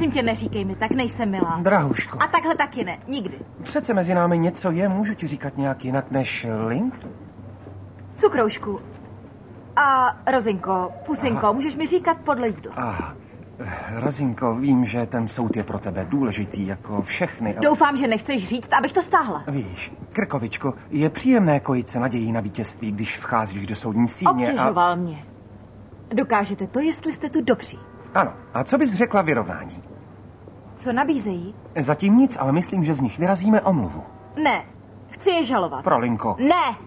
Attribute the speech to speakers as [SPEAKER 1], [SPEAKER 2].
[SPEAKER 1] Prosím tě, neříkej mi, tak nejsem milá.
[SPEAKER 2] Drahuško.
[SPEAKER 1] A takhle taky ne, nikdy.
[SPEAKER 2] Přece mezi námi něco je, můžu ti říkat nějak jinak než Link?
[SPEAKER 1] Cukroušku. A Rozinko, pusinko,
[SPEAKER 2] Aha.
[SPEAKER 1] můžeš mi říkat podle jídla.
[SPEAKER 2] Rozinko, vím, že ten soud je pro tebe důležitý jako všechny. Ale...
[SPEAKER 1] Doufám, že nechceš říct, abych to stáhla.
[SPEAKER 2] Víš, Krkovičko, je příjemné kojit se nadějí na vítězství, když vcházíš do soudní síně.
[SPEAKER 1] Obtěžoval mě. Dokážete to, jestli jste tu dobří.
[SPEAKER 2] Ano, a co bys řekla vyrovnání?
[SPEAKER 1] Co nabízejí?
[SPEAKER 2] Zatím nic, ale myslím, že z nich vyrazíme omluvu.
[SPEAKER 1] Ne, chci je žalovat.
[SPEAKER 2] Pro Linko.
[SPEAKER 1] Ne!